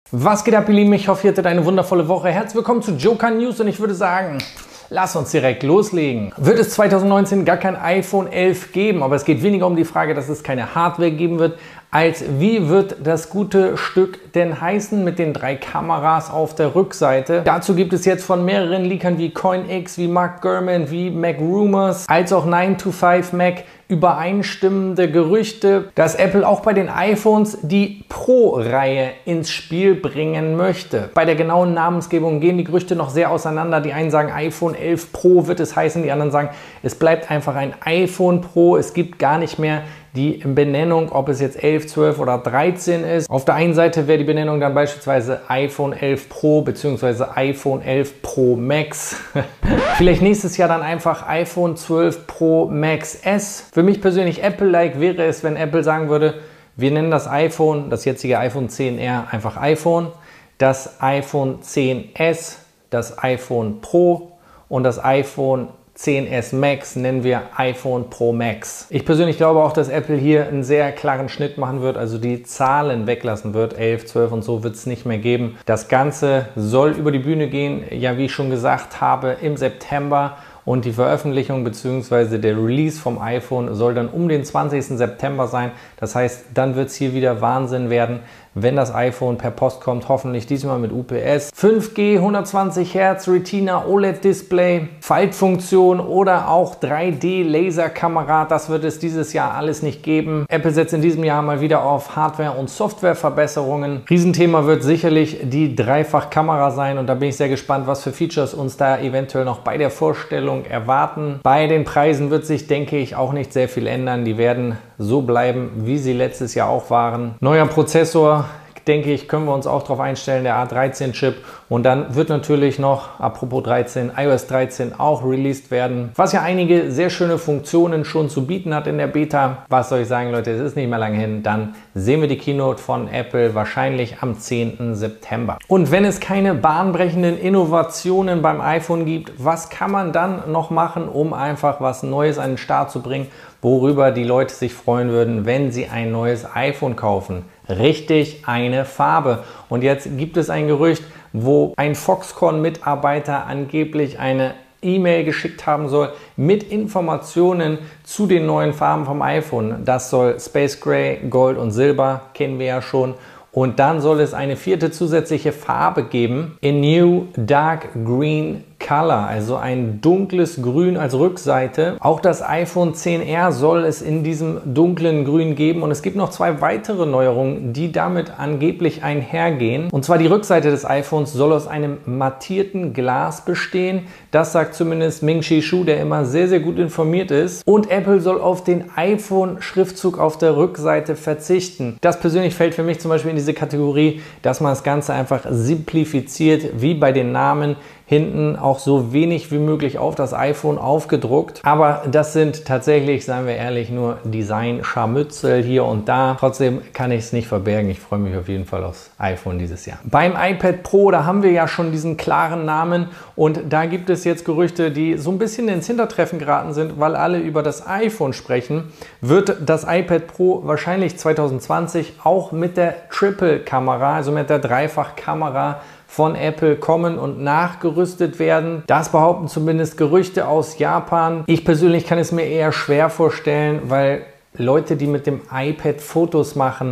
Was geht ab, ihr Lieben? Ich hoffe, ihr hattet eine wundervolle Woche. Herzlich willkommen zu Joker News und ich würde sagen, lass uns direkt loslegen. Wird es 2019 gar kein iPhone 11 geben, aber es geht weniger um die Frage, dass es keine Hardware geben wird, als wie wird das gute Stück denn heißen mit den 3 Kameras auf der Rückseite. Dazu gibt es jetzt von mehreren Leakern wie CoinX, wie Mark Gurman, wie MacRumors, als auch 9to5Mac übereinstimmende Gerüchte, dass Apple auch bei den iPhones die Pro-Reihe ins Spiel bringen möchte. Bei der genauen Namensgebung gehen die Gerüchte noch sehr auseinander. Die einen sagen, iPhone 11 Pro wird es heißen, die anderen sagen, es bleibt einfach ein iPhone Pro. Es gibt gar nicht mehr die Benennung, ob es jetzt 11, 12 oder 13 ist. Auf der einen Seite wäre die Benennung dann beispielsweise iPhone 11 Pro bzw. iPhone 11 Pro Max. Vielleicht nächstes Jahr dann einfach iPhone 12 Pro Max S. Für mich persönlich Apple-like wäre es, wenn Apple sagen würde, wir nennen das iPhone, das jetzige iPhone 10R einfach iPhone, das iPhone 10S, das iPhone Pro und das iPhone 10S Max nennen wir iPhone Pro Max. Ich persönlich glaube auch, dass Apple hier einen sehr klaren Schnitt machen wird, also die Zahlen weglassen wird. 11, 12 und so wird es nicht mehr geben. Das Ganze soll über die Bühne gehen, ja, wie ich schon gesagt habe, im September. Und die Veröffentlichung bzw. der Release vom iPhone soll dann um den 20. September sein. Das heißt, dann wird es hier wieder Wahnsinn werden, wenn das iPhone per Post kommt, hoffentlich diesmal mit UPS. 5G, 120 Hertz, Retina OLED Display, Faltfunktion oder auch 3D Laserkamera, das wird es dieses Jahr alles nicht geben. Apple setzt in diesem Jahr mal wieder auf Hardware- und Softwareverbesserungen. Riesenthema wird sicherlich die Dreifachkamera sein und da bin ich sehr gespannt, was für Features uns da eventuell noch bei der Vorstellung erwarten. Bei den Preisen wird sich, denke ich, auch nicht sehr viel ändern. Die werden so bleiben, wie sie letztes Jahr auch waren. Neuer Prozessor, denke ich, können wir uns auch darauf einstellen, der A13-Chip. Und dann wird natürlich noch, apropos 13, iOS 13 auch released werden, was ja einige sehr schöne Funktionen schon zu bieten hat in der Beta. Was soll ich sagen, Leute, es ist nicht mehr lange hin. Dann sehen wir die Keynote von Apple wahrscheinlich am 10. September. Und wenn es keine bahnbrechenden Innovationen beim iPhone gibt, was kann man dann noch machen, um einfach was Neues an den Start zu bringen, worüber die Leute sich freuen würden, wenn sie ein neues iPhone kaufen? Richtig, eine Farbe. Und jetzt gibt es ein Gerücht, wo ein Foxconn-Mitarbeiter angeblich eine E-Mail geschickt haben soll mit Informationen zu den neuen Farben vom iPhone. Das soll Space Gray, Gold und Silber, kennen wir ja schon. Und dann soll es eine 4. zusätzliche Farbe geben, in New Dark Green Color, also ein dunkles Grün als Rückseite. Auch das iPhone 10R soll es in diesem dunklen Grün geben und es gibt noch 2 weitere Neuerungen, die damit angeblich einhergehen. Und zwar die Rückseite des iPhones soll aus einem mattierten Glas bestehen. Das sagt zumindest Ming-Chi Kuo, der immer sehr, sehr gut informiert ist. Und Apple soll auf den iPhone-Schriftzug auf der Rückseite verzichten. Das persönlich fällt für mich zum Beispiel in diese Kategorie, dass man das Ganze einfach simplifiziert, wie bei den Namen. Hinten auch so wenig wie möglich auf das iPhone aufgedruckt. Aber das sind tatsächlich, seien wir ehrlich, nur Design-Scharmützel hier und da. Trotzdem kann ich es nicht verbergen. Ich freue mich auf jeden Fall aufs iPhone dieses Jahr. Beim iPad Pro, da haben wir ja schon diesen klaren Namen und da gibt es jetzt Gerüchte, die so ein bisschen ins Hintertreffen geraten sind, weil alle über das iPhone sprechen. Wird das iPad Pro wahrscheinlich 2020 auch mit der Triple-Kamera, also mit der Dreifachkamera von Apple kommen und nachgerüstet werden. Das behaupten zumindest Gerüchte aus Japan. Ich persönlich kann es mir eher schwer vorstellen, weil Leute, die mit dem iPad Fotos machen,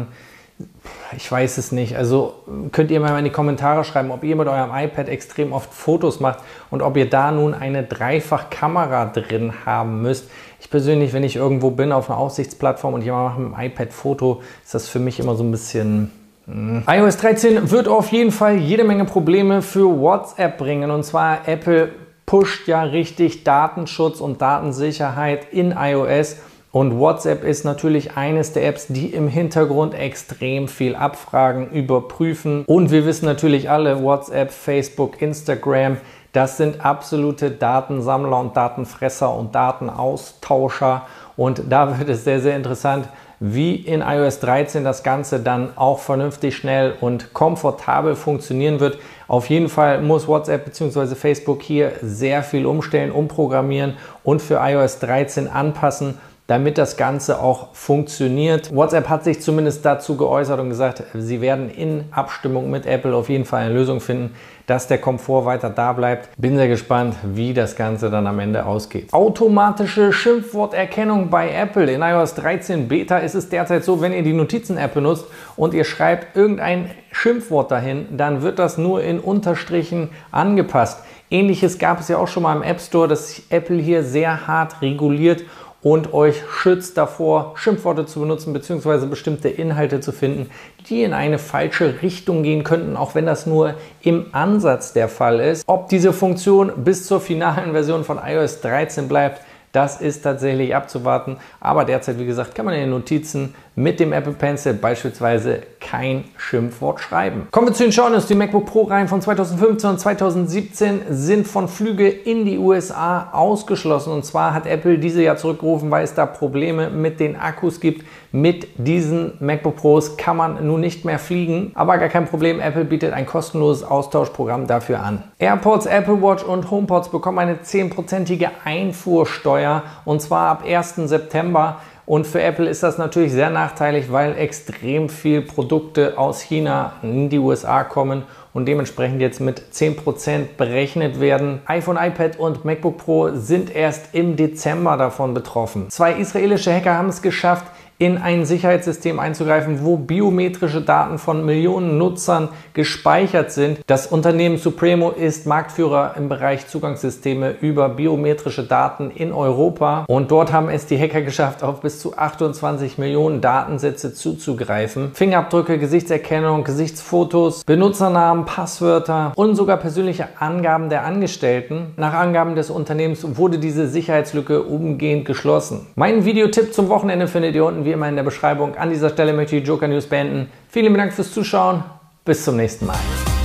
ich weiß es nicht. Also könnt ihr mal in die Kommentare schreiben, ob ihr mit eurem iPad extrem oft Fotos macht und ob ihr da nun eine Dreifachkamera drin haben müsst. Ich persönlich, wenn ich irgendwo bin auf einer Aussichtsplattform und jemand macht mit dem iPad Foto, ist das für mich immer so ein bisschen iOS 13 wird auf jeden Fall jede Menge Probleme für WhatsApp bringen. Und zwar Apple pusht ja richtig Datenschutz und Datensicherheit in iOS. Und WhatsApp ist natürlich eines der Apps, die im Hintergrund extrem viel abfragen, überprüfen. Und wir wissen natürlich alle, WhatsApp, Facebook, Instagram, das sind absolute Datensammler und Datenfresser und Datenaustauscher. Und da wird es sehr, sehr interessant, wie in iOS 13 das Ganze dann auch vernünftig, schnell und komfortabel funktionieren wird. Auf jeden Fall muss WhatsApp bzw. Facebook hier sehr viel umstellen, umprogrammieren und für iOS 13 anpassen. damit das Ganze auch funktioniert. WhatsApp hat sich zumindest dazu geäußert und gesagt, sie werden in Abstimmung mit Apple auf jeden Fall eine Lösung finden, dass der Komfort weiter da bleibt. Bin sehr gespannt, wie das Ganze dann am Ende ausgeht. Automatische Schimpfworterkennung bei Apple. In iOS 13 Beta ist es derzeit so, wenn ihr die Notizen-App benutzt und ihr schreibt irgendein Schimpfwort dahin, dann wird das nur in Unterstrichen angepasst. Ähnliches gab es ja auch schon mal im App Store, dass Apple hier sehr hart reguliert und euch schützt davor, Schimpfworte zu benutzen bzw. bestimmte Inhalte zu finden, die in eine falsche Richtung gehen könnten, auch wenn das nur im Ansatz der Fall ist. Ob diese Funktion bis zur finalen Version von iOS 13 bleibt, das ist tatsächlich abzuwarten, aber derzeit, wie gesagt, kann man in den Notizen mit dem Apple Pencil beispielsweise kein Schimpfwort schreiben. Kommen wir zu den Shownews. Die MacBook Pro Reihen von 2015 und 2017 sind von Flüge in die USA ausgeschlossen, und zwar hat Apple diese ja zurückgerufen, weil es da Probleme mit den Akkus gibt. Mit diesen MacBook Pros kann man nun nicht mehr fliegen, aber gar kein Problem, Apple bietet ein kostenloses Austauschprogramm dafür an. AirPods, Apple Watch und HomePods bekommen eine 10%ige Einfuhrsteuer, und zwar ab 1. September. Und für Apple ist das natürlich sehr nachteilig, weil extrem viel Produkte aus China in die USA kommen und dementsprechend jetzt mit 10% berechnet werden. iPhone, iPad und MacBook Pro sind erst im Dezember davon betroffen. 2 israelische Hacker haben es geschafft, in ein Sicherheitssystem einzugreifen, wo biometrische Daten von Millionen Nutzern gespeichert sind. Das Unternehmen Supremo ist Marktführer im Bereich Zugangssysteme über biometrische Daten in Europa, und dort haben es die Hacker geschafft, auf bis zu 28 Millionen Datensätze zuzugreifen. Fingerabdrücke, Gesichtserkennung, Gesichtsfotos, Benutzernamen, Passwörter und sogar persönliche Angaben der Angestellten. Nach Angaben des Unternehmens wurde diese Sicherheitslücke umgehend geschlossen. Mein Videotipp zum Wochenende findet ihr unten wie immer in der Beschreibung. An dieser Stelle möchte ich die Joker News beenden. Vielen Dank fürs Zuschauen. Bis zum nächsten Mal.